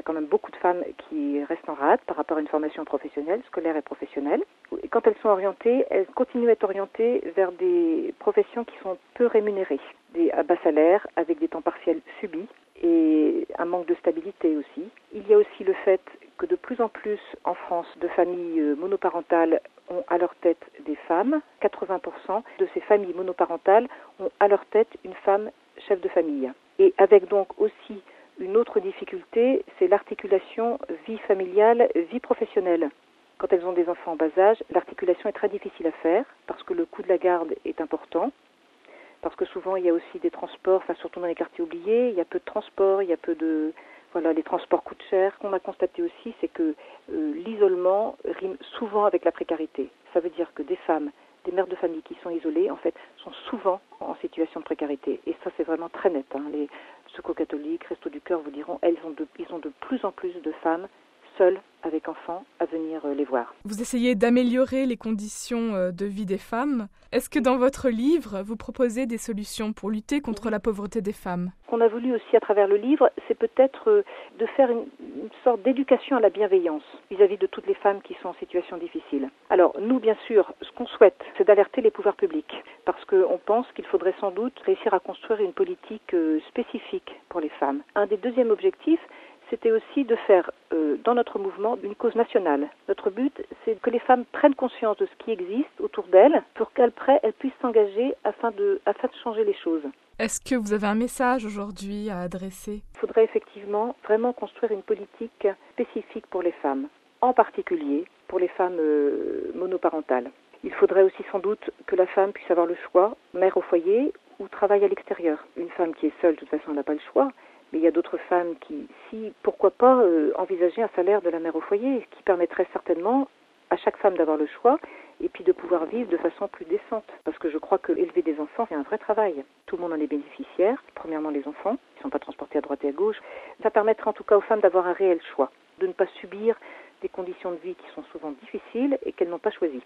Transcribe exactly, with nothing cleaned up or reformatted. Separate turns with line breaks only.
quand même beaucoup de femmes qui restent en rade par rapport à une formation professionnelle, scolaire et professionnelle. Et quand elles sont orientées, elles continuent à être orientées vers des professions qui sont peu rémunérées, des à bas salaire, avec des temps partiels subis et un manque de stabilité aussi. Il y a aussi le fait que de plus en plus en France de familles monoparentales ont à leur tête des femmes. quatre-vingts pour cent de ces familles monoparentales ont à leur tête une femme chef de famille. Et avec donc aussi une autre difficulté, c'est l'articulation vie familiale, vie professionnelle. Quand elles ont des enfants en bas âge, l'articulation est très difficile à faire parce que le coût de la garde est important, parce que souvent il y a aussi des transports, enfin surtout dans les quartiers oubliés, il y a peu de transports, il y a peu de... Voilà, les transports coûtent cher. Ce qu'on a constaté aussi, c'est que euh, l'isolement rime souvent avec la précarité. Ça veut dire que des femmes, des mères de famille qui sont isolées, en fait, sont souvent en situation de précarité. Et ça, c'est vraiment très net. Hein. Les Secours catholiques, Restos du Cœur vous diront, elles ont de, ils ont de plus en plus de femmes seules avec enfants à venir les voir.
Vous essayez d'améliorer les conditions de vie des femmes. Est-ce que dans votre livre, vous proposez des solutions pour lutter contre la pauvreté des femmes ?
Ce qu'on a voulu aussi à travers le livre, c'est peut-être de faire une, une sorte d'éducation à la bienveillance vis-à-vis de toutes les femmes qui sont en situation difficile. Alors nous, bien sûr, ce qu'on souhaite, c'est d'alerter les pouvoirs publics parce qu'on pense qu'il faudrait sans doute réussir à construire une politique spécifique pour les femmes. Un des deuxièmes objectifs, c'était aussi de faire euh, dans notre mouvement une cause nationale. Notre but, c'est que les femmes prennent conscience de ce qui existe autour d'elles pour qu'après, elles puissent s'engager afin de, afin de changer les choses.
Est-ce que vous avez un message aujourd'hui à adresser ?
Il faudrait effectivement vraiment construire une politique spécifique pour les femmes, en particulier pour les femmes euh, monoparentales. Il faudrait aussi sans doute que la femme puisse avoir le choix, mère au foyer ou travail à l'extérieur. Une femme qui est seule, de toute façon, elle n'a pas le choix. Mais il y a d'autres femmes qui, si, pourquoi pas, euh, envisager un salaire de la mère au foyer, qui permettrait certainement à chaque femme d'avoir le choix et puis de pouvoir vivre de façon plus décente. Parce que je crois que élever des enfants, c'est un vrai travail. Tout le monde en est bénéficiaire. Premièrement, les enfants, ils ne sont pas transportés à droite et à gauche. Ça permettrait en tout cas aux femmes d'avoir un réel choix, de ne pas subir des conditions de vie qui sont souvent difficiles et qu'elles n'ont pas choisies.